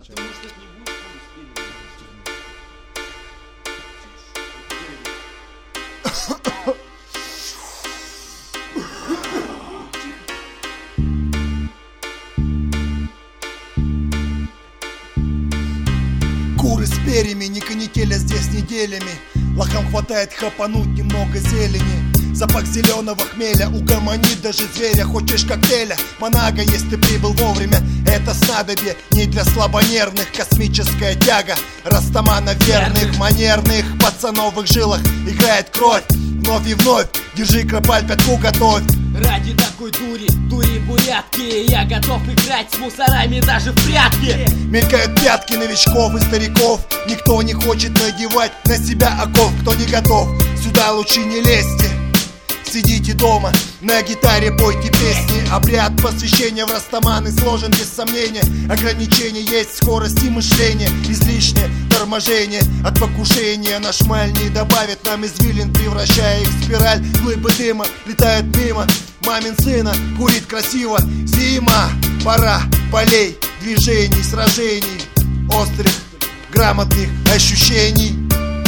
Куры с перьями, не канителя здесь неделями. Лохам хватает хапануть немного зелени. Запах зеленого хмеля угомонит даже зверя. Хочешь коктейля? Монага, если ты прибыл вовремя. Это снадобье не для слабонервных. Космическая тяга растамана верных, манерных пацанов в их жилах играет кровь. Вновь и вновь, держи кропаль, пятку готовь. Ради такой дури бурятки, я готов играть с мусорами даже в прятки. Мелькают пятки новичков и стариков. Никто не хочет надевать на себя оков. Кто не готов, сюда лучше не лезьте. Сидите дома, на гитаре пойте песни. Обряд посвящения в растаманы сложен без сомнения. Ограничения есть, скорость и мышление. Излишнее торможение от покушения. Наш маль не добавит нам извилин, превращая их в спираль. Глыбы дыма летают мимо. Мамин сына курит красиво. Зима, пора полей, движений, сражений, острых, грамотных ощущений.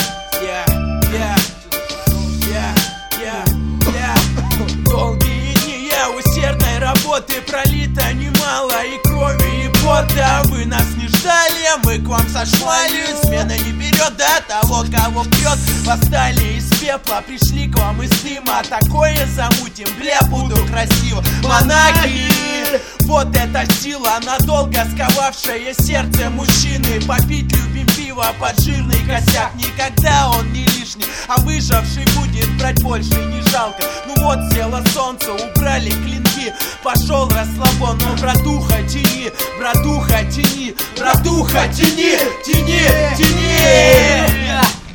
Долгие дни усердной работы пролито немало и крови, и пота. Вы нас не ждали, мы к вам сошлали. Смена не берет до того, кого прет. Восстали из пепла, пришли к вам из дыма. Такое замутим, бля, буду красиво. Монахи, вот эта сила, надолго сковавшая сердце мужчины. Попить любим пиво под жирный косяк. Никогда он не лишний, а выживший будет брать больше, не жалко. Ну вот село солнце, убрали клинки. Пошел расслабон, но братуха тяни, братуха тяни, братуха тяни, тяни, тяни.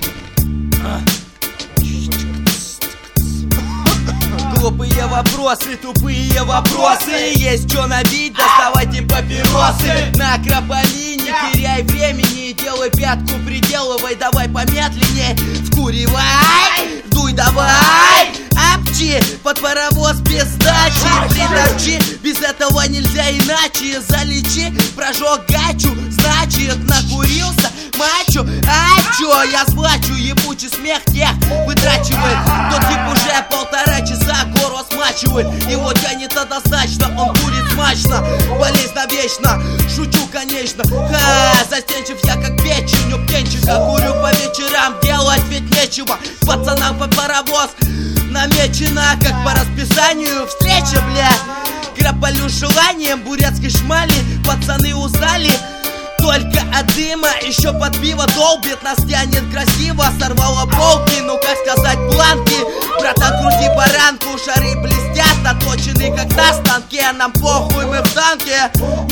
Глупые вопросы, тупые вопросы. Есть что набить, доставайте папиросы. На Акрополи, не теряй времени. Делай пятку, приделывай, давай помедленнее. Вкуривай, дуй давай. Апчи, под паровоз без сдачи. Притопчи, без этого нельзя иначе. Залечи, прожег гачу, значит накурился мачо. А чё, я сплачу, ебучий смех тех вытрачивает. Тот тип уже 1,5 часа гору смачивает. Его тянет однозначно, он курит смачно. Болезнь навечно, шучу конечно. Застенчив я как печень у птенчика. Курю по вечерам, делать ведь нечего. Пацанам под паровоз намечено, как по расписанию встреча, бля. Граполю желанием бурятской шмали. Пацаны устали только от дыма, еще под пиво долбит. Нас тянет красиво, сорвало полки, ну как сказать, планки. Братан, крути баранку, шары блестят, наточены как на станке. А нам похуй, мы в танке.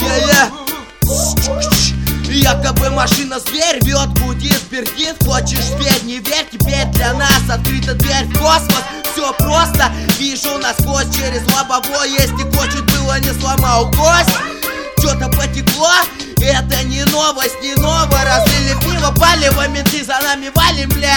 Якобы машина зверь вьет, гудит, пердит. Хочешь верь, не верь, теперь для нас открыта дверь в космос. Все просто, вижу насквозь через лобовое. Если хочет было, не сломал кость. Что-то потекло, это не новость, не ново. Разлили пиво, палево, менты за нами валим, бля.